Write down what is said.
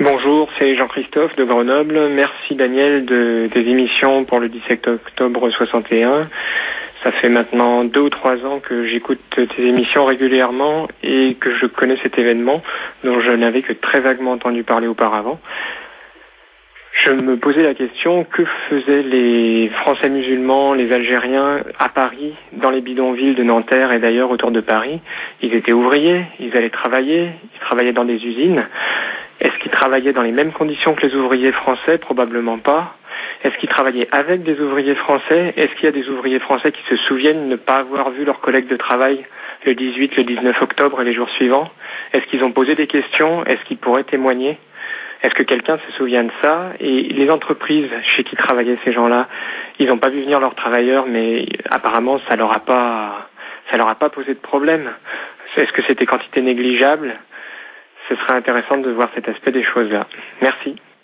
Bonjour, c'est Jean-Christophe de Grenoble. Merci Daniel des émissions pour le 17 octobre 61. Ça fait maintenant 2 ou 3 ans que j'écoute tes émissions régulièrement et que je connais cet événement dont je n'avais que très vaguement entendu parler auparavant. Je me posais la question, que faisaient les Français musulmans, les Algériens à Paris, dans les bidonvilles de Nanterre et d'ailleurs autour de Paris? Ils étaient ouvriers, ils allaient travailler, ils travaillaient dans des usines. Est-ce qu'ils travaillaient dans les mêmes conditions que les ouvriers français? Probablement pas. Est-ce qu'ils travaillaient avec des ouvriers français? Est-ce qu'il y a des ouvriers français qui se souviennent ne pas avoir vu leurs collègues de travail le 18, le 19 octobre et les jours suivants? Est-ce qu'ils ont posé des questions? Est-ce qu'ils pourraient témoigner? Est-ce que quelqu'un se souvient de ça? Et les entreprises chez qui travaillaient ces gens-là, ils n'ont pas vu venir leurs travailleurs, mais apparemment ça leur a pas posé de problème. Est-ce que c'était quantité négligeable? Ce serait intéressant de voir cet aspect des choses-là. Merci.